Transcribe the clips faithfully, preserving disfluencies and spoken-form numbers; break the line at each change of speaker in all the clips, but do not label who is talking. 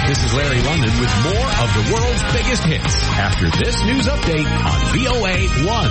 This is Larry London with more of the world's biggest hits after this news update on V O A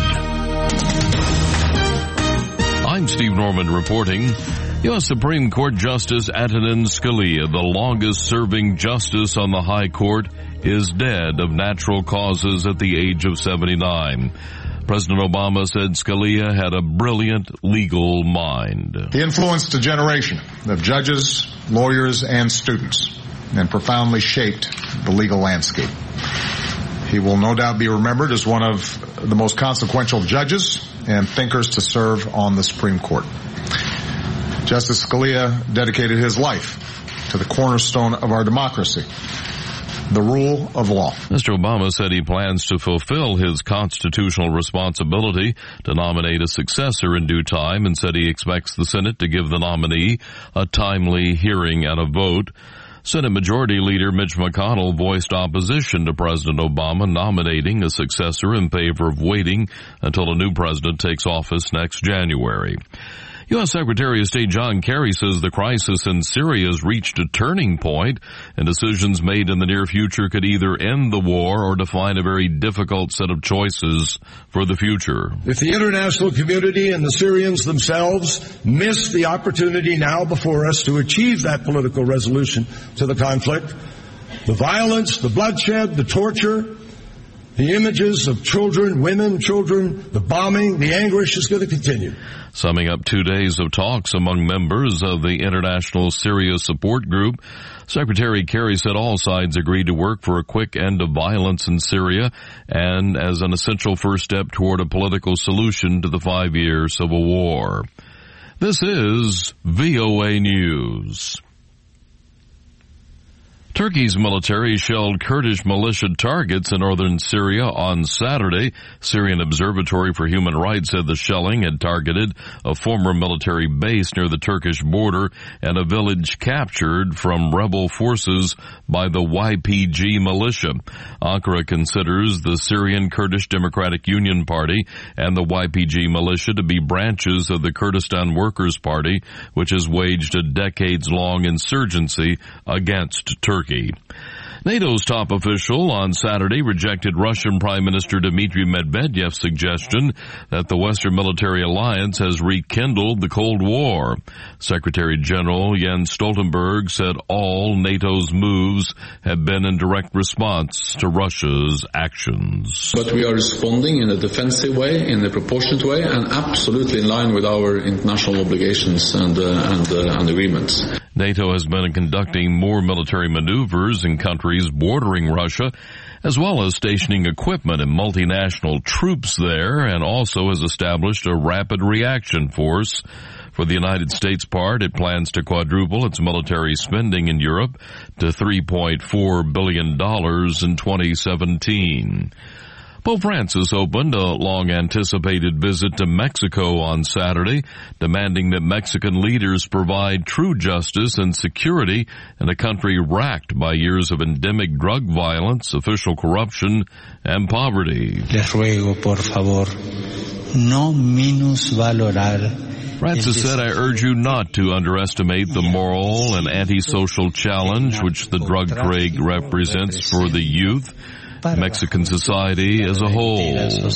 one.
I'm Steve Norman reporting. U S Supreme Court Justice Antonin Scalia, the longest-serving justice on the High Court, is dead of natural causes at the age of seventy-nine. President Obama said Scalia had a brilliant legal mind.
He influenced a generation of judges, lawyers, and students, and profoundly shaped the legal landscape. He will no doubt be remembered as one of the most consequential judges and thinkers to serve on the Supreme Court. Justice Scalia dedicated his life to the cornerstone of our democracy, the rule of law.
Mister Obama said he plans to fulfill his constitutional responsibility to nominate a successor in due time, and said he expects the Senate to give the nominee a timely hearing and a vote. Senate Majority Leader Mitch McConnell voiced opposition to President Obama nominating a successor in favor of waiting until a new president takes office next January. U S Secretary of State John Kerry says the crisis in Syria has reached a turning point, and decisions made in the near future could either end the war or define a very difficult set of choices for the future.
If the international community and the Syrians themselves miss the opportunity now before us to achieve that political resolution to the conflict, the violence, the bloodshed, the torture, the images of children, women, children, the bombing, the anguish is going to continue.
Summing up two days of talks among members of the International Syria Support Group, Secretary Kerry said all sides agreed to work for a quick end of violence in Syria and as an essential first step toward a political solution to the five-year civil war. This is V O A News. Turkey's military shelled Kurdish militia targets in northern Syria on Saturday. Syrian Observatory for Human Rights said the shelling had targeted a former military base near the Turkish border and a village captured from rebel forces by the Y P G militia. Ankara considers the Syrian Kurdish Democratic Union Party and the Y P G militia to be branches of the Kurdistan Workers' Party, which has waged a decades-long insurgency against Turkey. NATO's top official on Saturday rejected Russian Prime Minister Dmitry Medvedev's suggestion that the Western military alliance has rekindled the Cold War. Secretary General Jens Stoltenberg said all NATO's moves have been in direct response to Russia's actions.
But we are responding in a defensive way, in a proportionate way, and absolutely in line with our international obligations and, uh, and, uh, and agreements.
NATO has been conducting more military maneuvers in countries bordering Russia, as well as stationing equipment and multinational troops there, and also has established a rapid reaction force. For the United States' part, it plans to quadruple its military spending in Europe to three point four billion dollars in twenty seventeen. Pope Francis opened a long-anticipated visit to Mexico on Saturday, demanding that Mexican leaders provide true justice and security in a country racked by years of endemic drug violence, official corruption, and poverty.
Les ruego, por favor, no minusvalorar.
Francis said, I urge you not to underestimate the moral and antisocial challenge which the drug trade represents for the youth, Mexican society as a whole.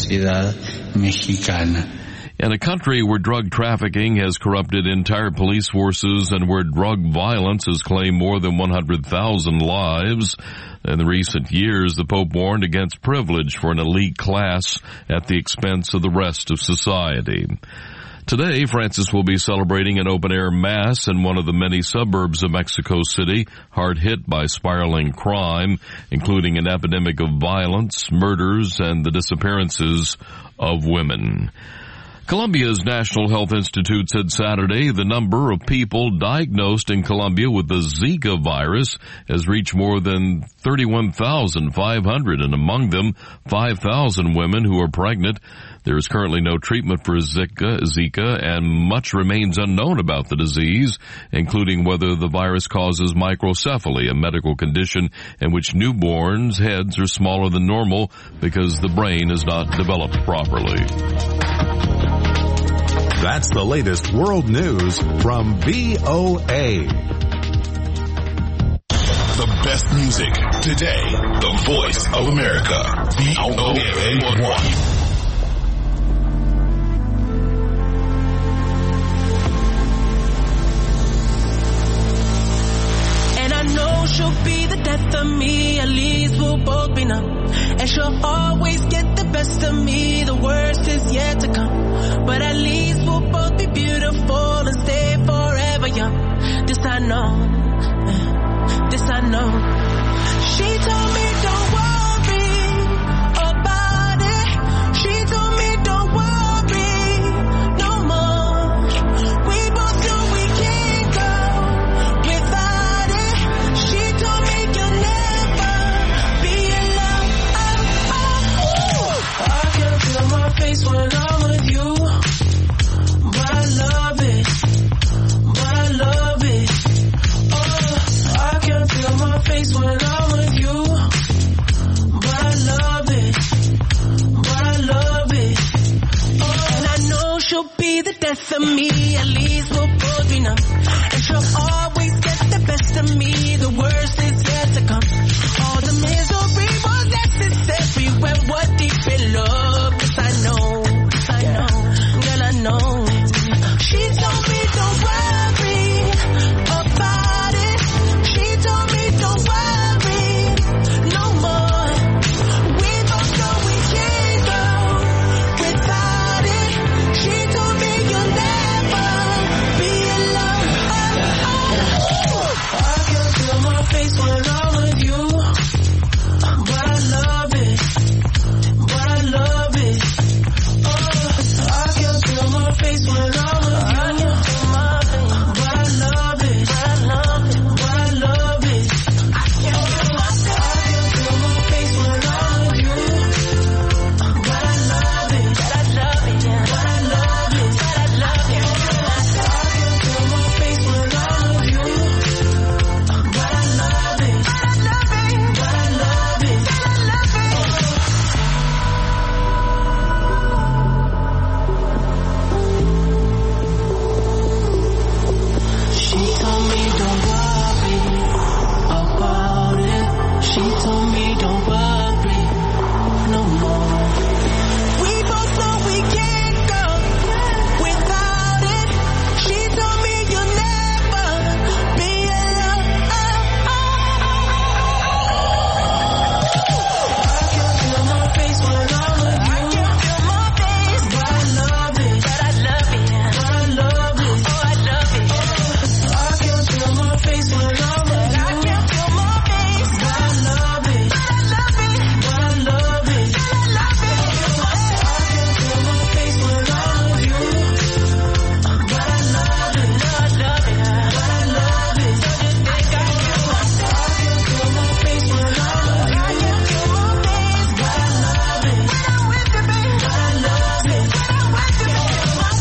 In a country where drug trafficking has corrupted entire police forces and where drug violence has claimed more than one hundred thousand lives, in the recent years, the Pope warned against privilege for an elite class at the expense of the rest of society. Today, Francis will be celebrating an open-air mass in one of the many suburbs of Mexico City, hard hit by spiraling crime, including an epidemic of violence, murders, and the disappearances of women. Colombia's National Health Institute said Saturday the number of people diagnosed in Colombia with the Zika virus has reached more than thirty-one thousand five hundred, and among them, five thousand women who are pregnant. There is currently no treatment for Zika, Zika, and much remains unknown about the disease, including whether the virus causes microcephaly, a medical condition in which newborns' heads are smaller than normal because the brain is not developed properly.
That's the latest world news from V O A.
The best music today. The voice of America. V O A one.
She'll be the death of me, at least we'll both be numb. And she'll always get the best of me, the worst is yet to come. But at least we'll both be beautiful and stay forever young. This I know, this I know. She told me don't worry about it. She told me don't worry no more. We both know we can't go without it. She told me you'll never be alone. Oh, oh, oh. I can feel my face when I'm with you, but I love it, but I love it. Oh, I can feel my face when I'm with you, but I love it, but I love it. Oh, and I know she'll be the death of me, at least we'll both be numb. And she'll always get the best of me, the worst is yet to come. All the misery was necessary when we're deep in love. Cause I know, I know, girl I know. She told me don't worry about it. She told me don't worry no more. We both know we can't go without it. She told me you'll never be alone. Oh, oh, oh. I can feel my face when I'm with you, but I love it, but I love it. Oh, I can feel my face when I'm with you, but I love it, but I love it, but I love it. I can feel my face when I'm with you, but I love it, but I love it, but I love it, but I love it. I can feel my face when I'm with you, but I love it, but I love it, but I love it, but I love it. She told me don't worry about it. She told me don't worry no more. We both know we can't go without it. She told me you'll never be alone. I can feel my face when I'm with you. I can feel my face, but I love it, but I love it, but I love it. Oh, I love it. I can feel my face when I'm with you. I can feel my face, but I love it, but I love it, but I love it, but I love it. I can feel my face when I'm with you, but I love it, but I love it, but I love it. So just think I can feel my face when I'm with you. I can feel my face, but I love it, when I'm with you, baby. But I love it, when I'm with you, baby.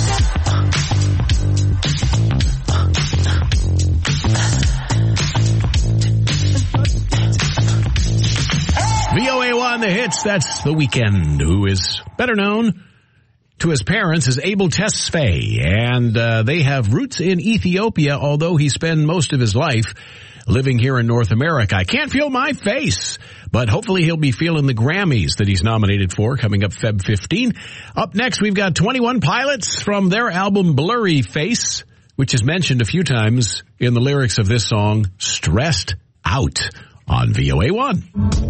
V O A one, the hits, that's The Weeknd, who is better known to his parents as Abel Tesfaye. And uh, they have roots in Ethiopia, although he spent most of his life living here in North America. I can't feel my face, but hopefully he'll be feeling the Grammys that he's nominated for coming up February fifteenth. Up next, we've got twenty-one Pilots from their album Blurry Face, which is mentioned a few times in the lyrics of this song, Stressed Out, on V O A one.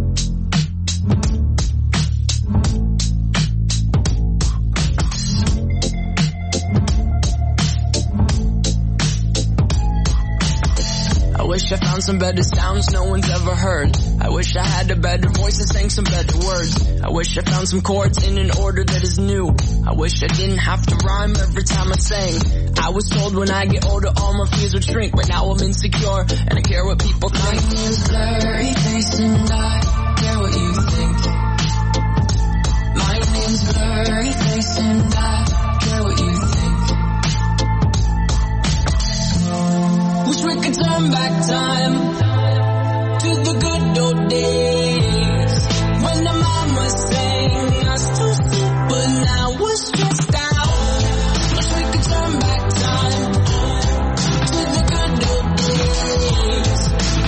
I wish I found some better sounds no one's ever heard. I wish I had a better voice and sang some better words. I wish I found some chords in an order that is new. I wish I didn't have to rhyme every time I sang. I was told when I get older all my fears would shrink, but now I'm insecure and I care what people think. My name's Blurry Face and I care what you think. My name's Blurry Face and I care what you think. Wish we could turn back time to the good old days when the mama sang us to sleep, but now we're stressed out. Wish we could turn back time to the good old days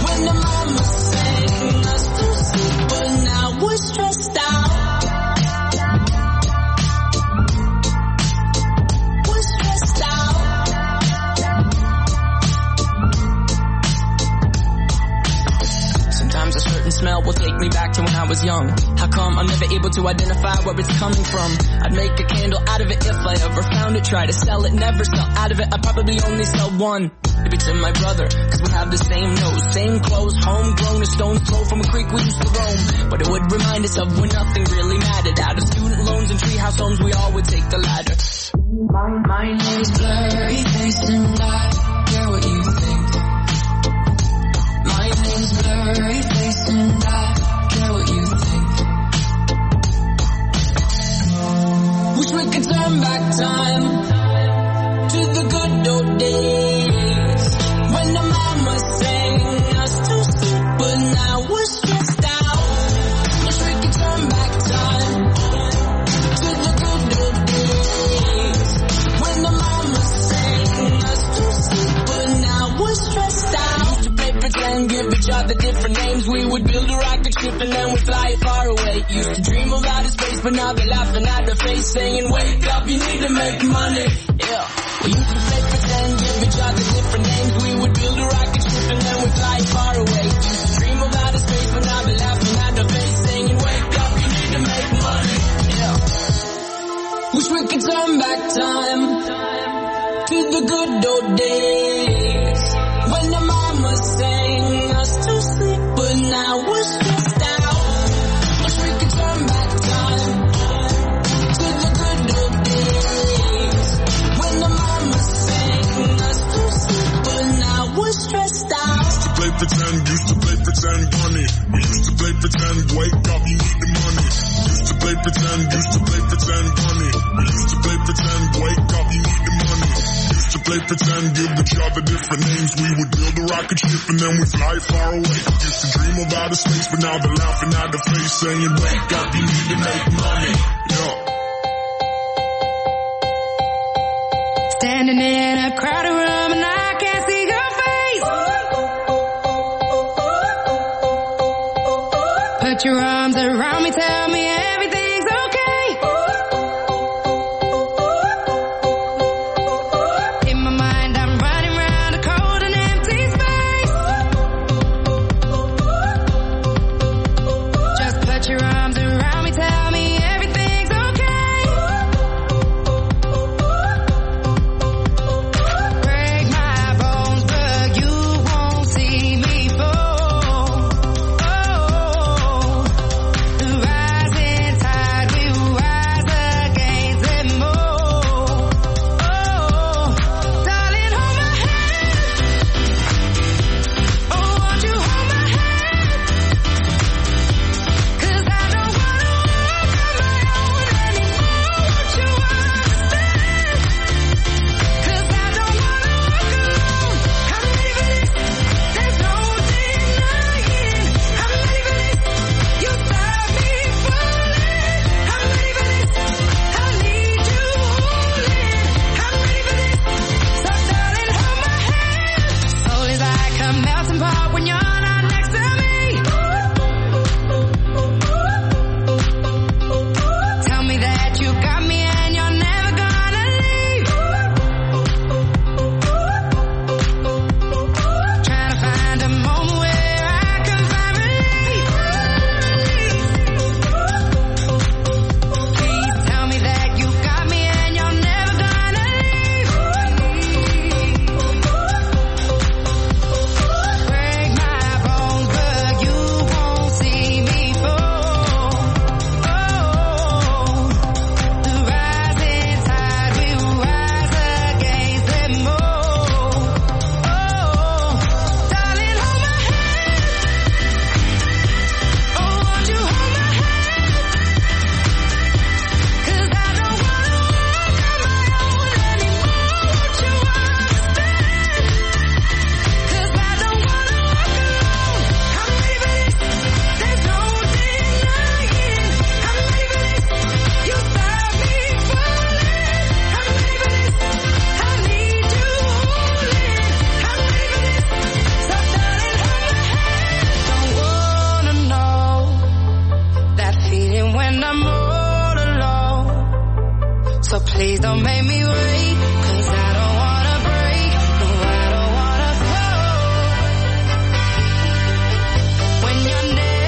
certain smell will take me back to when I was young. How come I'm never able to identify where it's coming from? I'd make a candle out of it if I ever found it. Try to sell it, never sell out of it. I'd probably only sell one. Maybe to my brother, cause we have the same nose, same clothes, homegrown, a stone's throw from a creek we used to roam. But it would remind us of when nothing really mattered. Out of student loans and treehouse homes, we all would take the ladder. My, my name's Blurry Face and I care what you think. My name's Blurry Face and I care what you think. Wish we could turn back time to the good old days when the mama sang us to sleep, but now we're stressed out. Wish we could turn back time to the good old days when the mama sang us to sleep, but now we're stressed out. Used to play pretend, give each other different names. We would build a rocket ship and then we'd fly it far away. Used to dream of outer space, but now they're laughing at the face, saying, wake up, you need to make money. Yeah. We used to play pretend, give each other different names. We would build a rocket ship and then we'd fly far away. Used to dream of outer space, but now they're laughing at the face, saying, wake up, you need to make money. Yeah. Wish we could turn back time to the good old days when the mama sang us to sleep, but now we're stressed out. Wish we could turn back time to the good old days when the mama sang us to sleep, but now we're stressed out.
Used to play pretend, used to play pretend, money. We used to play pretend, wake up, you need the money. Used to play pretend, used to play pretend, money. We used to play pretend, wake up, you need the money. Used to play pretend, give each other different names. We would build a rocket ship and then we fly far away. Used to dream of outer space, but now they're laughing at the face, saying, wake up, you need to make money. Yeah.
Standing in a crowded room and I can't see your face. Put your arms around me, tell me everything's okay. In my mind I'm running around a cold and empty space. Just put your arms around me, tell me everything's okay. Break my bones, but you won't see me fall. Oh, the rising tide will rise against them all. Oh, darling, hold my hand. Oh, won't you hold my hand? 'Cause I don't wanna walk on my own anymore. Won't you understand? 'Cause I don't wanna walk alone. I'm ready for this. There's no denying. I'm ready for this. You stop me falling. I'm ready for this. I need you holding. I'm ready for this. So darling, hold my hand. Soul is like a melting pot when you're not next to me. Tell me that you got me and you're never gonna leave. Trying to find a moment where I can find relief. Please tell me that you got me and you're never gonna leave. Break my bones, but you won't see me fall. Oh, the rising tide will rise against them all. Oh, darling, hold my hand. Oh, won't you hold my hand? 'Cause I don't wanna walk on my own anymore. Won't you understand? 'Cause I don't wanna walk alone. I'm ready for this. There's no denying. I'm ready for this. You stop me falling. I'm ready for this. I need you holding. I'm ready for this. So darling, hold my hand. Don't wanna know that feeling when I'm all alone. So please don't make me wait, 'cause I don't wanna break. No, I don't wanna fall. When you're next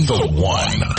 The One.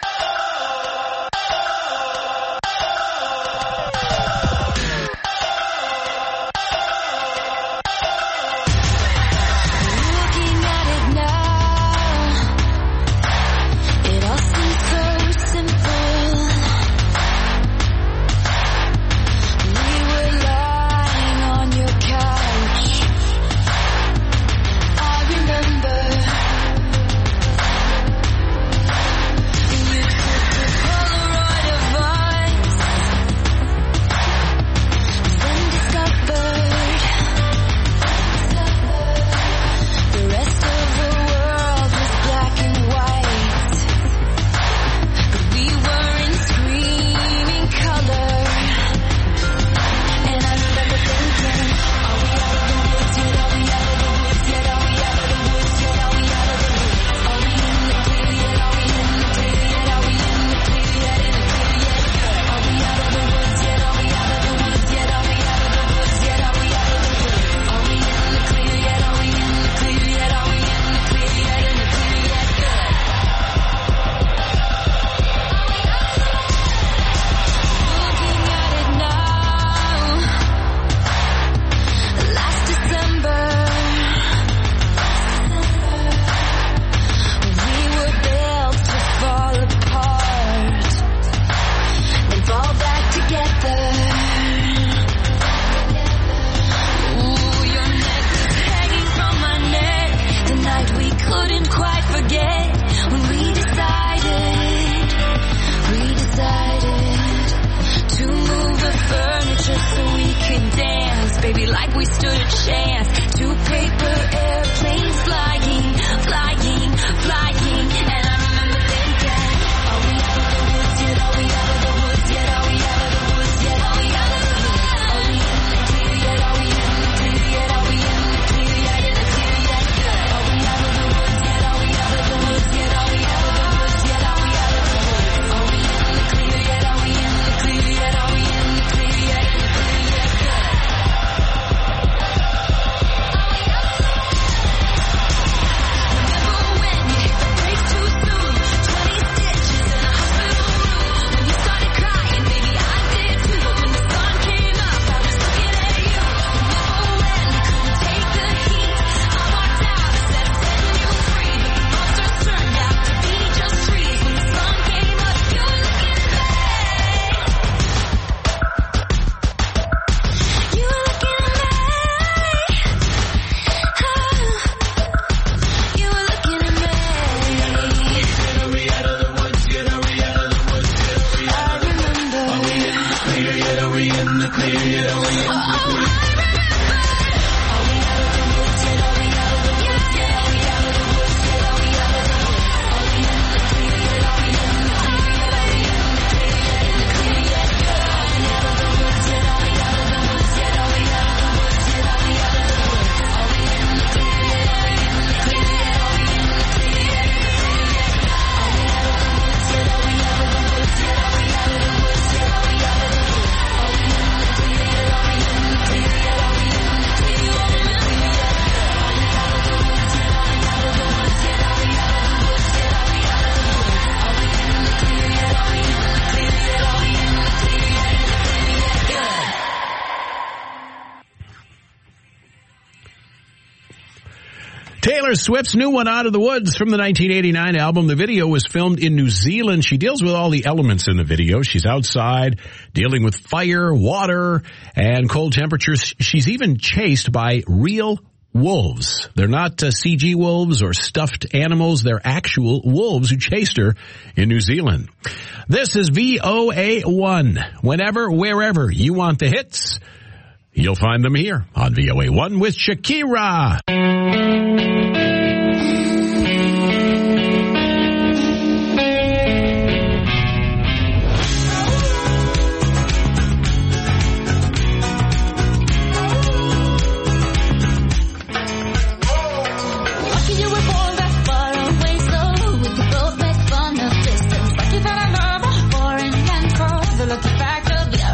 Taylor Swift's new one, Out of the Woods, from the nineteen eighty-nine album. The video was filmed in New Zealand. She deals with all the elements in the video. She's outside dealing with fire, water, and cold temperatures. She's even chased by real wolves. They're not uh, C G wolves or stuffed animals. They're actual wolves who chased her in New Zealand. This is V O A one. Whenever, wherever you want the hits, you'll find them here on V O A one with Shakira.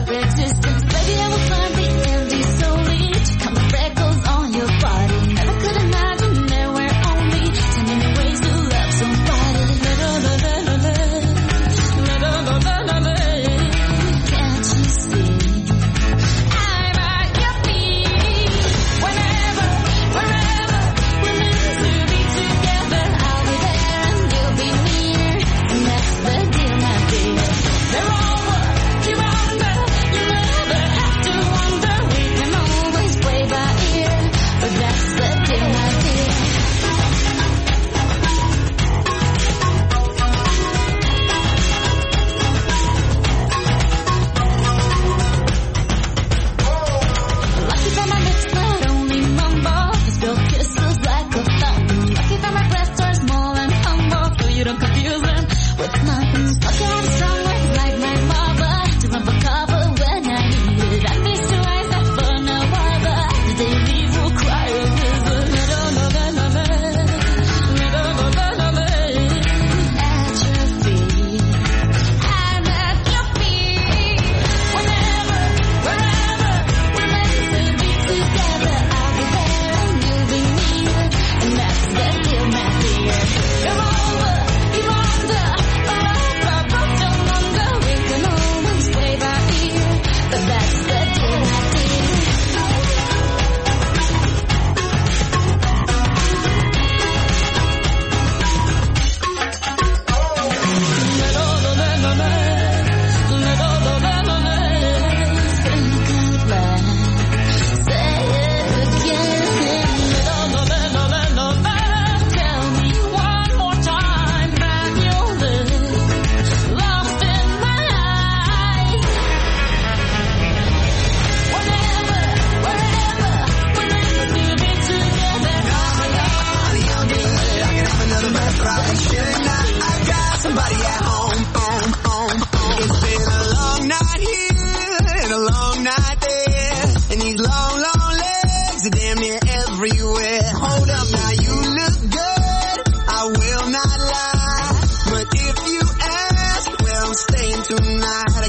Baby, I will find the empty slowly to come freckles on your body. Never could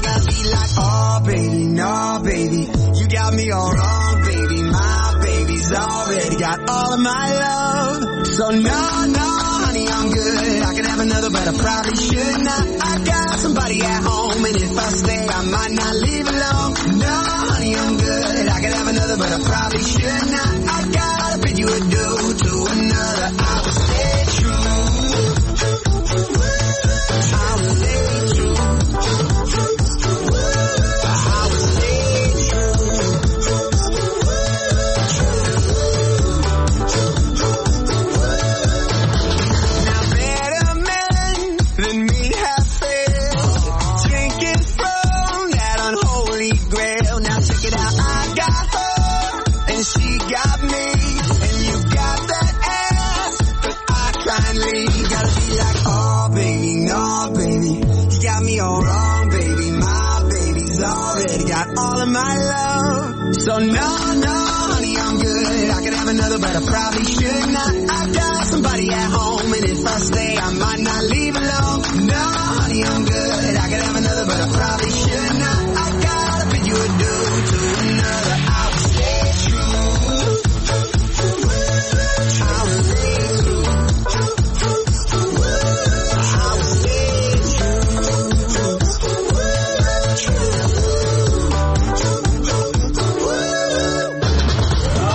gotta be like, oh baby, no baby, you got me all wrong, baby. My baby's already got all of my love. So no, no, honey, I'm good. I could have another, but I probably should not. I got somebody at home, and if I stay, I might not leave alone. No, honey, I'm good. I could have another, but I probably should not. I gotta bid you adieu to another. I will stay true. I will stay true. I will stay true. Now better men than me have failed, drinking from that unholy grail. Now check it out, I got her and she got me, and you got that ass, but I kindly gotta be like, oh baby, no baby, you got me all wrong, baby. My baby's already got all of my love. So no, no, honey, I'm good. I could have another, but I probably should not. I got somebody at home, and if I stay, I might not leave alone. No, honey, I'm good. I could have another, but I probably should not. I gotta bid you adieu to another. I will stay true. I will stay true. I will stay true. Oh,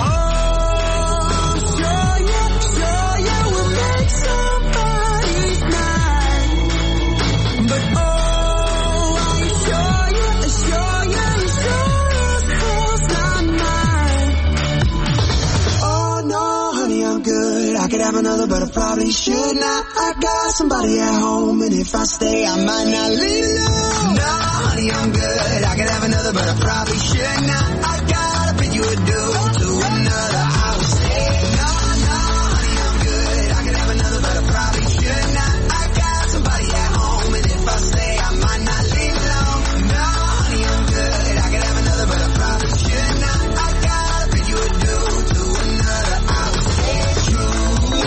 sure you, sure you will make somebody's night. But oh, I'm sure you, sure you, sure as hell's not mine. Oh no, honey, I'm good. I could have another, but I probably should not. I got somebody at home, and if I stay, I might not leave alone. No, honey, I'm good. I could have another, but I probably should not. I gotta bid you adieu to another. I will stay. No, no, honey, I'm good. I could have another, but I probably should not. I got somebody at home, and if I stay, I might not leave alone. No, honey, I'm good. I could have another, but I probably should not. I gotta bid you adieu to another. I will stay true.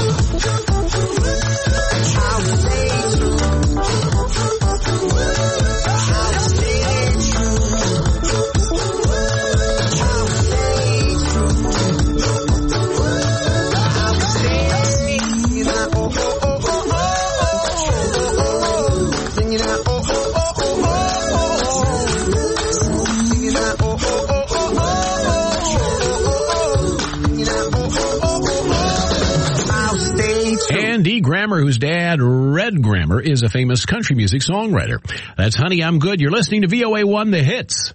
I will stay true. I will stay true. I will stay true. I will stay singing out, oh, oh, oh, oh, oh, oh, oh, singing out, oh, oh, oh, oh, oh, singing out, oh, oh, oh, oh, oh, singing out, oh, oh, oh, oh, oh, I'll stay true.
And Dee Grammer, whose dad, Red Grammer, is a famous country music songwriter. That's Honey, I'm Good. You're listening to V O A one, The Hits.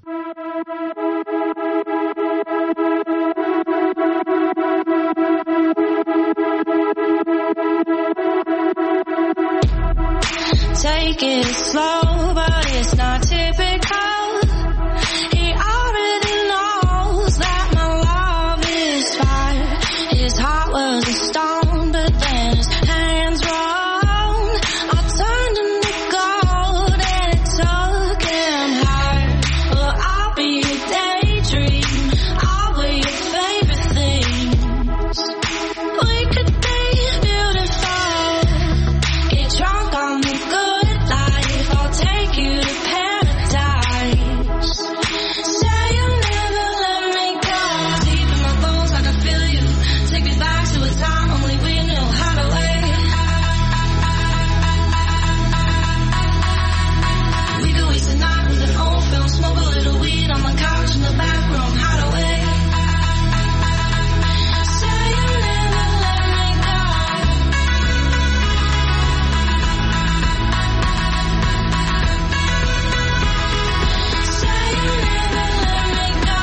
Take it slow, but it's not typical. He already knows that my love is fire. His heart was a stone, but then his hands were on. I turned into gold and it took him higher. Well, I'll be your daydream. I'll wear your favorite things. We could be beautiful. Get drunk on the good life. I'll take you to paradise. Say you'll never let me go. Deep in my bones, I can feel you. Take me back to a time only we knew how to wait. We could waste a night with an old film, smoke a little weed on the couch in the back room, how to wait. Say you'll never let me go. Say you'll never let me go.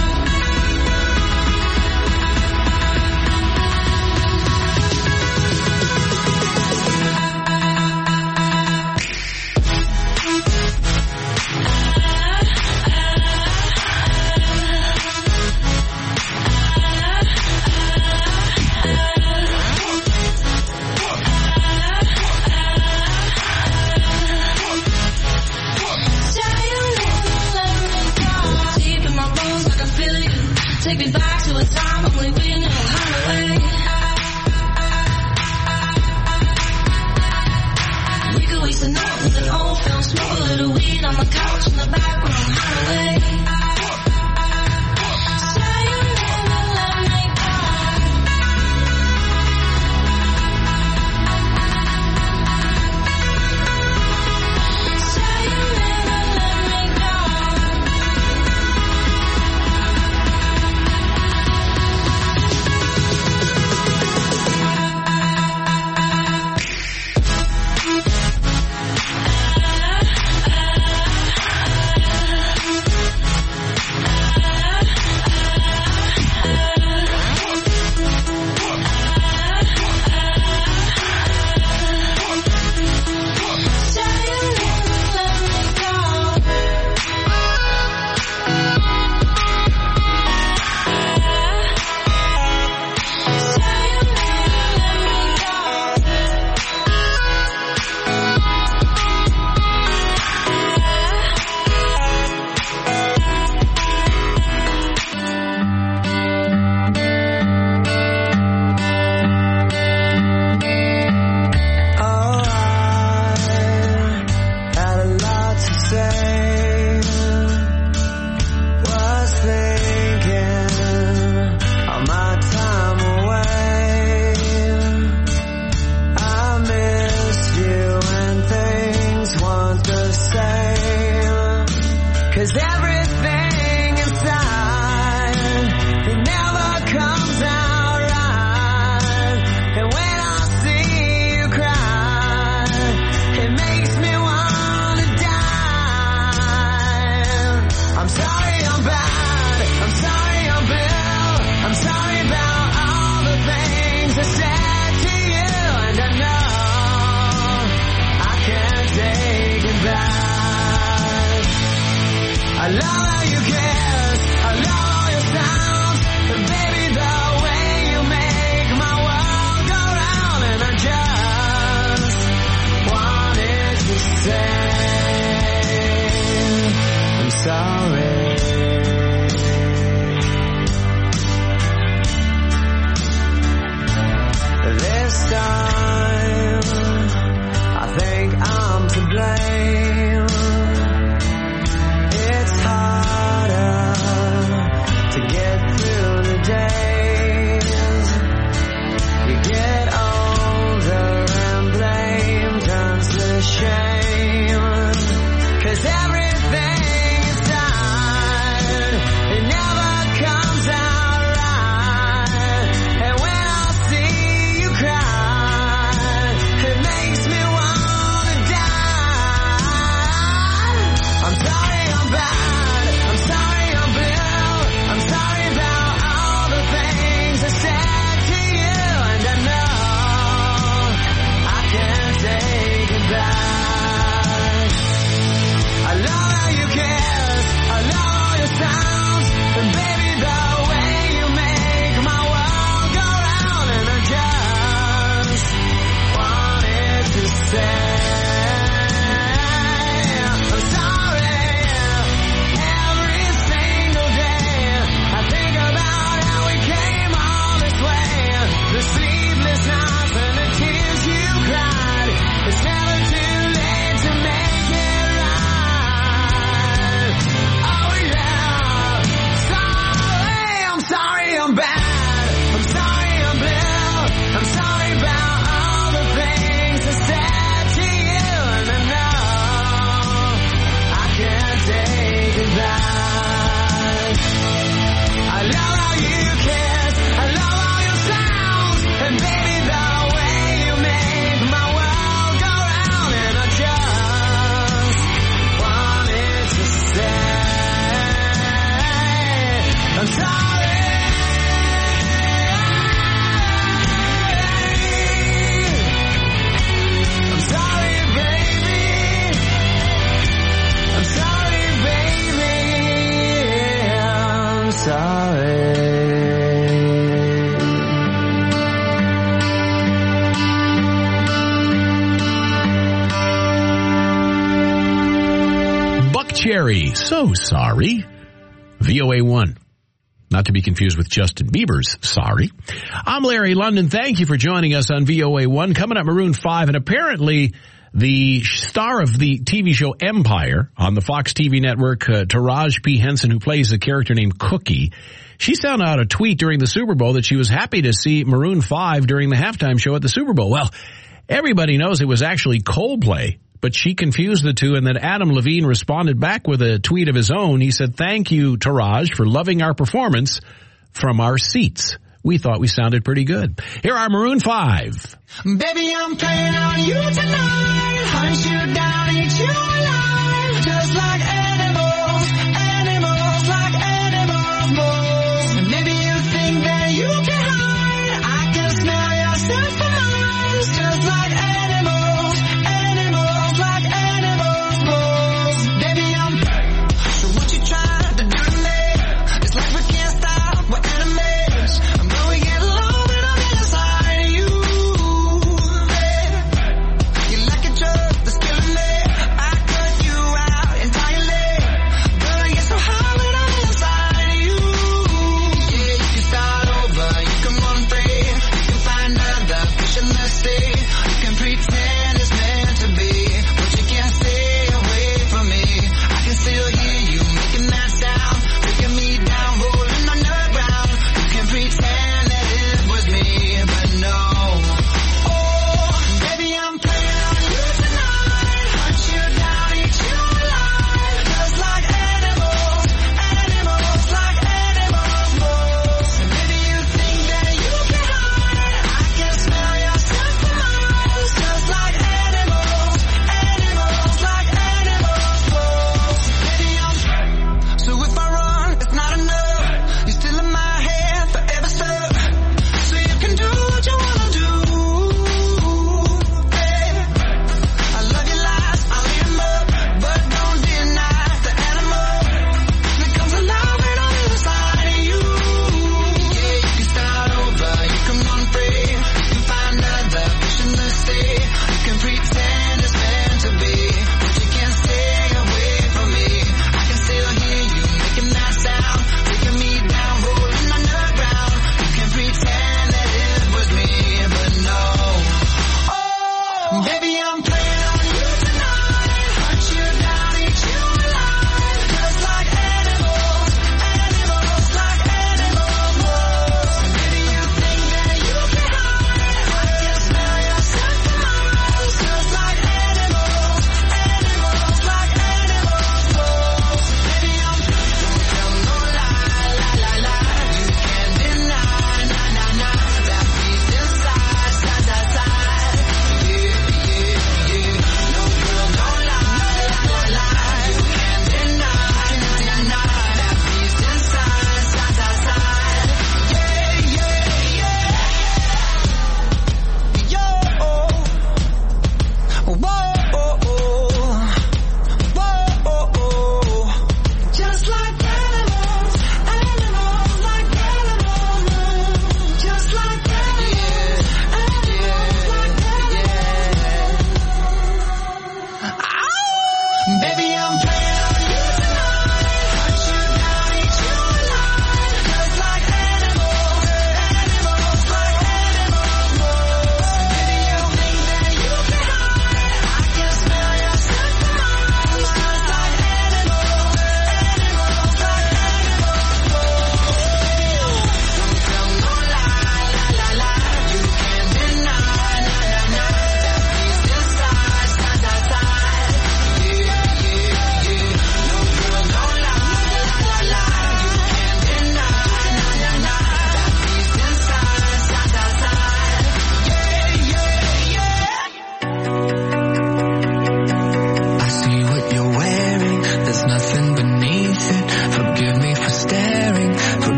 Deep in my bones, I can feel you. Take me back to a time only we knew how to wait. We could waste a night with an old film, smoke a little weed on the couch in the back
'cause everything inside, it never comes out right. And when I see you cry, it makes me wanna die. I'm sorry I'm bad, I'm sorry I'm Bill, I'm sorry about all the things I said to you, and I know I can't take it back. I love how you kiss, I love all your sounds, and baby the way you make my world go round, and I just wanted to say I'm sorry. This time I think I'm to blame. It's harder to get through the days. You get older and blame turns to shame. 'Cause everything inside, it never comes out right. And when I see you cry, it makes me wanna die. I'm sorry I'm bad, I'm sorry I'm Bill, I'm sorry about all the things I said to you, and I know I can't take it back. I love how you kiss, I love all your sounds, and baby the way you make my world go round, and I just wanted to say I'm sorry. Every single day I think about how we came all this way, the sleepless nights and the tears you cried. It's never too late to make it right. Oh yeah, sorry, I'm sorry I'm bad, I'm sorry I'm Bill, I'm sorry about all the things I said to you, and I know I can't take it back. I love how you kiss, I love all your sounds, and baby the way you make my world go round, and I just wanted to say I'm sorry. I'm sorry, baby. I'm sorry, baby. I'm sorry.
Buck Cherry, so sorry. V O A one. Not to be confused with Justin Bieber's Sorry. I'm Larry London. Thank you for joining us on V O A one. Coming up, Maroon five, and apparently the star of the T V show Empire on the Fox T V network, uh, Taraji P. Henson, who plays a character named Cookie, she sent out a tweet during the Super Bowl that she was happy to see Maroon five during the halftime show at the Super Bowl. Well, everybody knows it was actually Coldplay, but she confused the two, and then Adam Levine responded back with a tweet of his own. He said, "Thank you, Taraj, for loving our performance from our seats. We thought we sounded pretty good." Here are Maroon five.
Baby, I'm playing on you tonight. Hunt you down, eat you alive. Just like animals, animals, like animals, moles. And maybe you think that you can hide. I can smell your scent for miles. Just like animals, animals, like animals, moles. Baby, I'm so what you trying to do to me? It's like we can't stop, we're enemies. I'm going to get along when I'm inside of you. You like a drug that's killing me. I cut you out entirely.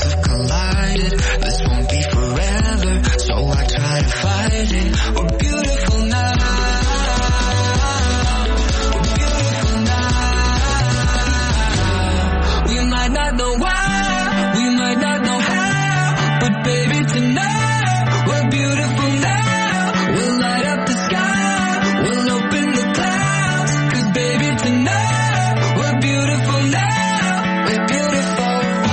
have collided. This won't be forever, so I try to fight it. We're beautiful now. We're beautiful now. We might not know why, we might not know how, but baby tonight we're beautiful now. We'll light up the sky, we'll open the clouds, 'cause baby tonight we're beautiful now. We're beautiful.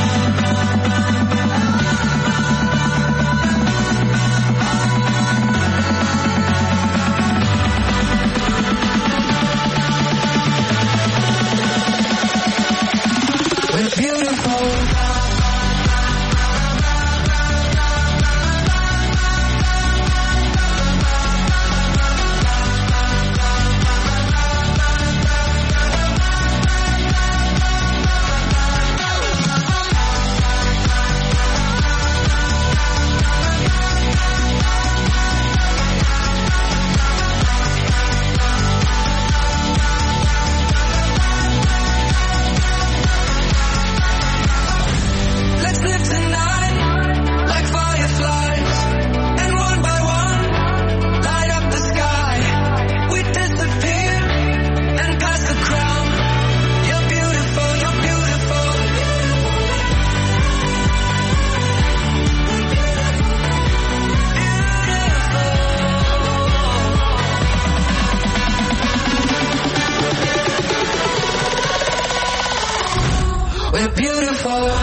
We're beautiful. Let's live tonight like fireflies, and one by one light up the sky. We disappear and pass the crown. You're beautiful, you're beautiful. Beautiful. We're beautiful.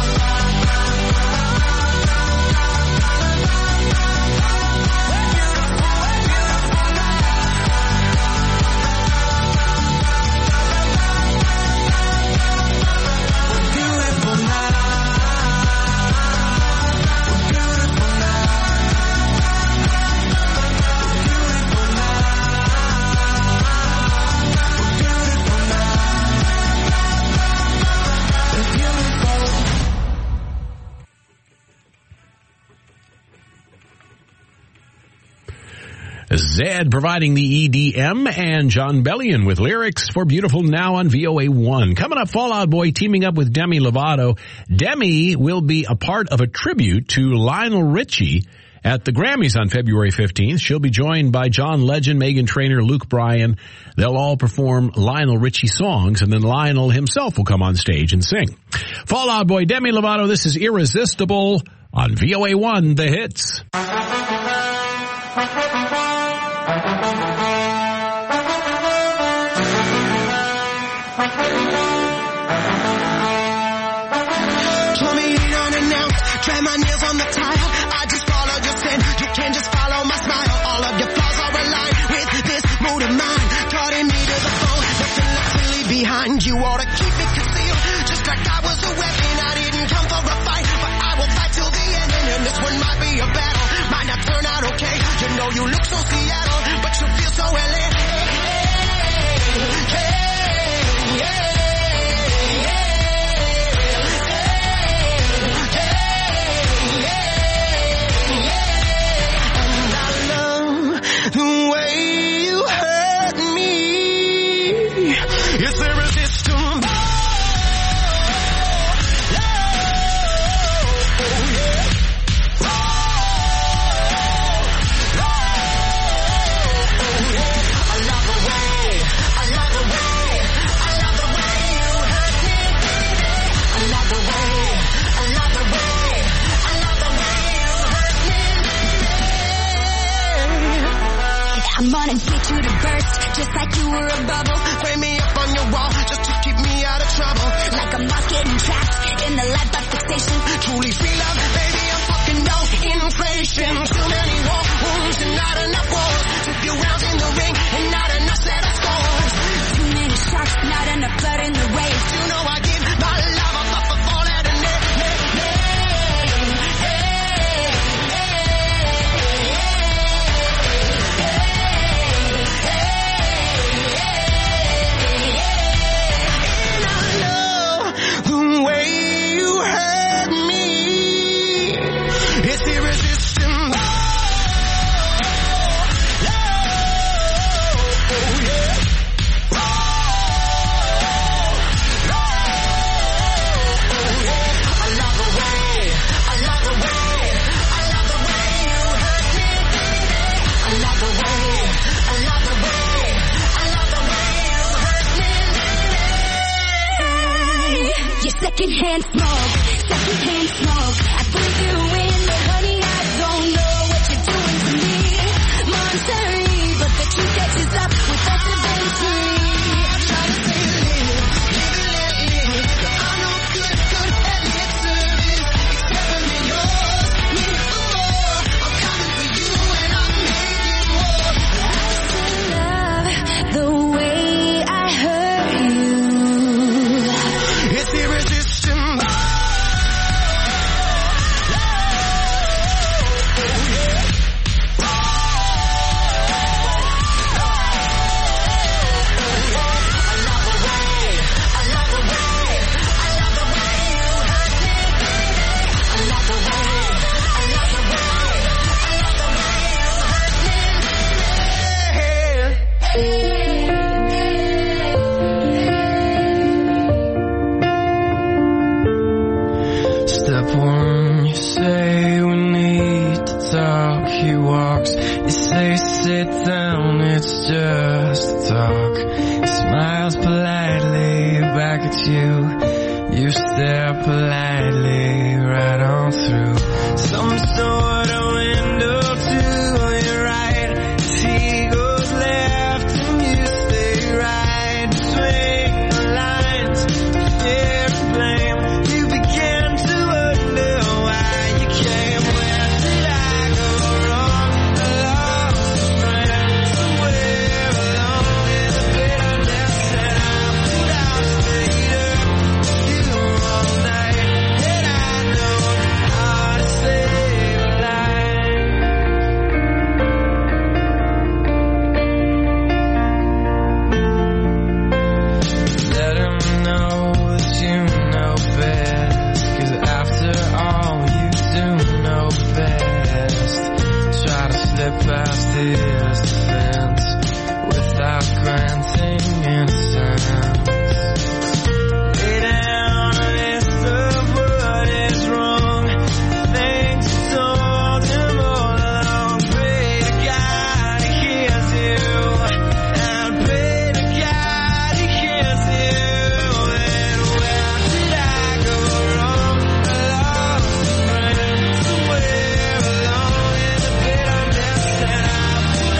Zed providing the E D M, and John Bellion with lyrics for Beautiful Now on V O A one. Coming up, Fall Out Boy teaming up with Demi Lovato. Demi will be a part of a tribute to Lionel Richie at the Grammys on February fifteenth. She'll be joined by John Legend, Meghan Trainor, Luke Bryan. They'll all perform Lionel Richie songs, and then Lionel himself will come on stage and sing. Fall Out Boy, Demi Lovato, this is Irresistible on V O A one, The Hits.
Told me you unannounced, try my nails on the tile. I just followed your sin, you can't just follow my smile. All of your flaws are aligned with this mood of mine. Carting me to the phone, nothing left to leave behind. You ought to keep it concealed, just like I was a weapon. I didn't come for a fight, but I will fight till the end. And this one might be a battle, might not turn out okay. You know you look so Seattle, but you feel so L A. Hey, hey, hey. The way you hurt me, it's irresistible.
I'm gonna get you to burst, just like you were a bubble.
Frame me up on your wall, just to keep me out of trouble.
Like I'm not getting trapped in the life of fixation.
Truly free love, baby, I'm fucking no inflation. Too many war wounds and not enough wars. Too few rounds in the ring and not enough set of scores.
Too many sharks, not enough blood in the waves.
You know I give my love a fuck for all that and that, that, that. The way you hurt me,
secondhand smoke, secondhand smoke. I threw you in, but honey, I don't know what you're doing to me. Monterey, but the truth catches up with us eventually. I'm trying to say live, live and let live. I know good, good and lip service. Except for me, yours, need for more. I'm coming for you and I'm making war. I still love the way I hurt you. It's irresistible.
Step one, you say we need to talk. He walks, you say sit down, it's just a talk. He smiles politely back at you. You stare politely right on through some sort of window to your right. As he goes left and you stay right between the lines. Fear and blame, you begin to wonder why you came. Where did I go wrong? I lost a friend somewhere alone in the bitterness, and I put out stayed up you all night, and I know how to save a life. Let him know that you know best, 'cause after all you do know best. Try to slip past his defense without granting innocence. Lay down a list of what is wrong, things you told him all along. Pray to God he hears you, and pray to God he hears you. And where did I go wrong? I lost a friend somewhere alone in the bitterness, and I put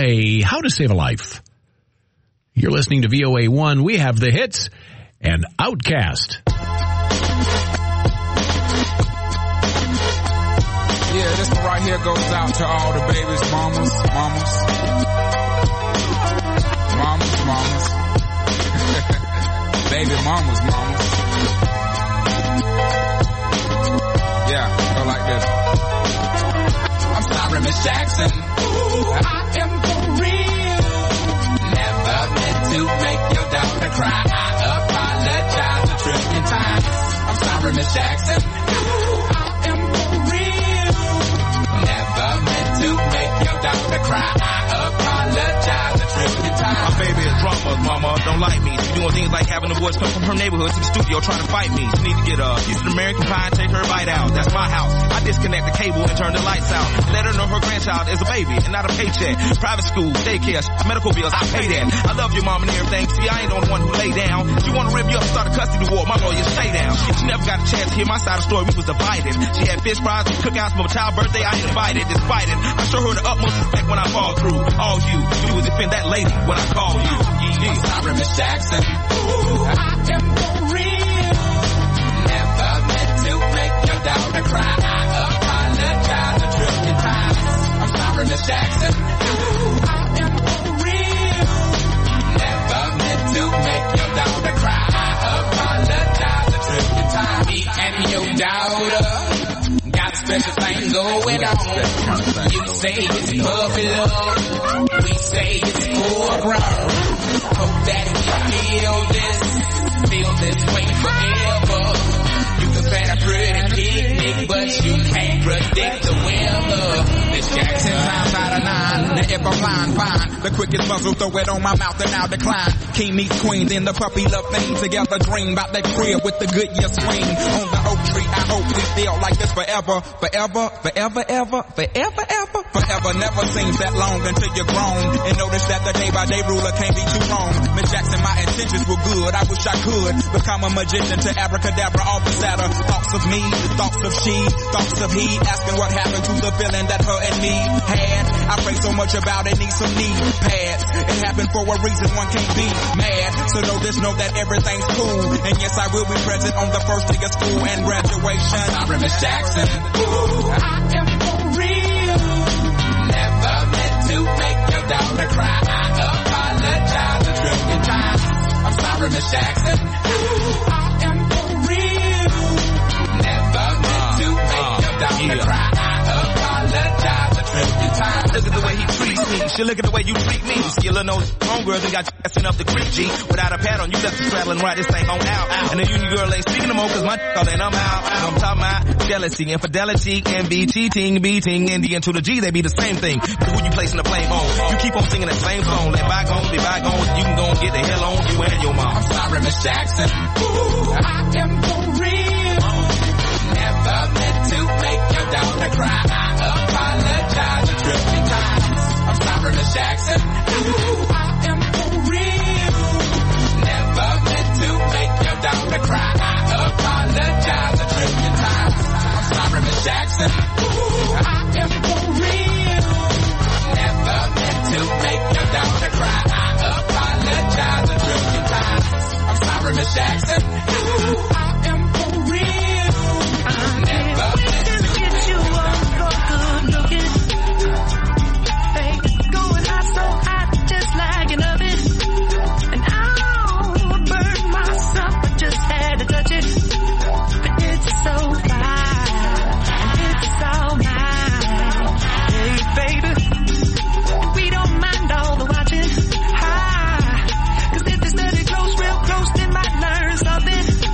play How to Save a Life. You're listening to V O A one. We have the hits and Outcast.
Yeah, this one right here goes out to all the babies, mamas, mamas. Mamas, mamas. Baby mamas, mamas. Yeah, go like this. I'm sorry, Miss Jackson. Ooh, I am for real. Never meant to make your daughter cry. I apologize a trillion times. I'm sorry, Miss Jackson. Ooh, I am for real. Never meant to make your daughter cry. I apologize a trillion times.
My baby is drama, mama, don't like me. She doing things like having the boys come from her neighborhood to the studio trying to fight me. She need to get a piece of American pie and take her bite out. That's my house. I disconnect the cable and turn the lights out. Let her know her grandchild is a baby and not a paycheck. Private school, daycare, medical bills, I pay that. I love your mom and everything. See, I ain't the only one who lay down. She wanna rip you up, start a custody war. My lawyer stay down. She, she never got a chance to hear my side of the story. We was divided. She had fish fries and cookouts for my child's birthday. I ain't invited. Despite it, I show her the utmost respect when I fall through. All you, you was defend that lady when I call you. Yeah.
I'm sorry, Miss Jackson. Ooh, I am for real. Never meant to make your daughter cry. I apologize a trillion times. I'm sorry, Miss Jackson. Ooh, I am for real. Never meant to make your daughter cry. I apologize a trillion times. Me and your daughter got a special thing going on. You say it's puppy love. We say it's foreground. Hope that we feel this, feel this way forever. You can plan a pretty picnic, but you can't predict the weather. Miss Jackson times out of nine. Now if I'm lying, fine. The quickest muzzle, throw it on my mouth and I'll decline. King meets queen, then the puppy love thing. Together dream about that crib with the good year swing. On the oak tree, I hope we feel like this forever. Forever, forever, ever, forever, ever. Forever never seems that long until you're grown. And notice that the day by day ruler can't be too wrong. Miss Jackson, my intentions were good. I wish I could become a magician to abracadabra all the sadder. Thoughts of me, thoughts of she, thoughts of he. Asking what happened to the feeling that her and me had. I pray so much about it, need some knee pads. It happened for a reason, one can't be mad. So know this, know that everything's cool. And yes, I will be present on the first day of school and graduation. Sorry, Miss Jackson. Ooh, I am for real. Never meant to make your daughter cry. I apologize a trillion times. I'm sorry, Miss Jackson. Ooh, I am for real. Never meant to make your daughter cry. I apologize a trillion times.
Look at the way he treats me. She look at the way you treat me. See your little nose homegirls and got you asking up the creek, G. Without a pad on, you left the straddle and ride this thing on out. And the union girl ain't speaking no more cause my all and I'm out. I'm talking about jealousy, infidelity, envy, cheating, beating, and the N to the G, they be the same thing. But who you placing the blame on? You keep on singing that same song. Let bygones be bygones. You can go and get the hell on you and your mom.
I'm sorry, Miss Jackson. Ooh, I am for real. Never meant to make your daughter cry. I apologize a trillion times. I'm sorry, Miss Jackson. Ooh, I am for real. Never meant to make your daughter cry. I apologize a trillion times. I'm sorry, Miss Jackson. Ooh, I am for real. Never meant to make your daughter cry. I apologize a trillion times. I'm sorry, Miss Jackson. Ooh, I am for real. Never meant to get you up for good looking. Hey, going hot so hot, just like an oven. And I'll burn myself, but just had to touch it. But it's so fine, and it's all mine. Hey, baby, we don't mind all the watching. Ah, cause if they study close, real close, they might learn something.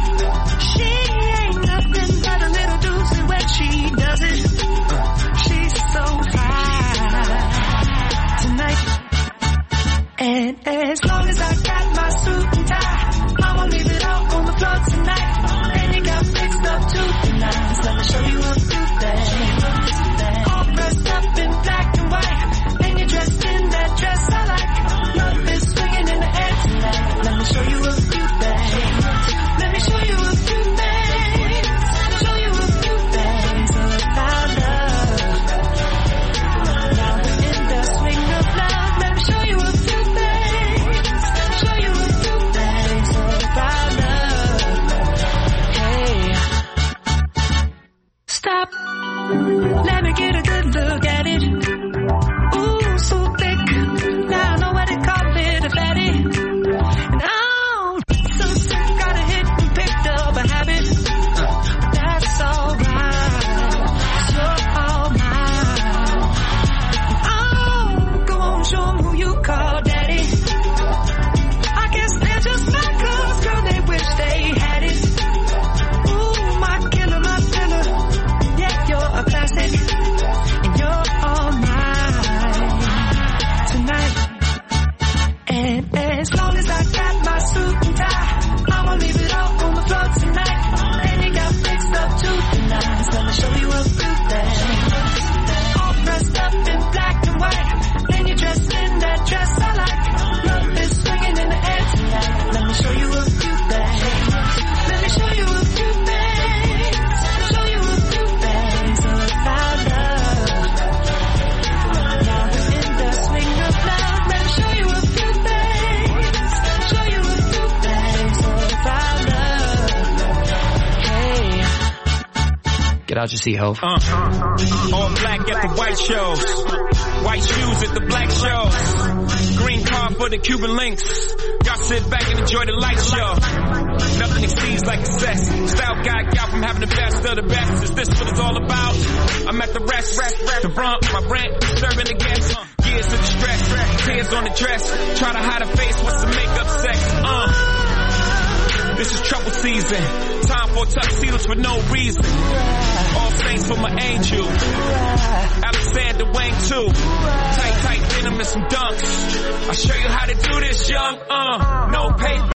get a good look at it. Ooh, so thick. Now I know what they call it, a fatty. And oh, so sick, got a hit and picked up a habit. But that's alright. So alright. Oh, go on, show 'em who you call daddy. I guess they're just my cuz, girl, they wish they had it. Ooh, my killer, my filler. Yeah, you're a classic. And you're all mine tonight. And as long as I got my suit and tie, I'ma leave it all on the floor tonight. And you got fixed up to the nines. Let me show you a few things. All dressed up in black and white. Then you dressed in that dress I like. Love is swinging in the air tonight. Let me show you a few things. Let me show you a few things. Show you a few things about love. Now we're in the swing of love. Let me show you a few things. Show you a few things about love. Hey.
Get out your seat, ho.
Uh, all black at the white shows. White shoes at the black shows. Green car for the Cuban links. Y'all sit back and enjoy the light show. Nothing exceeds like excess. Style guy got from having the best of the best. Is this what it's all about? I'm at the rest, rest, rest. The brunt, my rent, serving the guests. Years of distress, tears on the dress. Try to hide a face with some makeup sex. Uh. This is trouble season. Time for tuxedos for no reason. All saints for my angel. Alexander Wang too. Tight, tight denim and some dunks. I'll show you how to do this, young. Uh, no paper.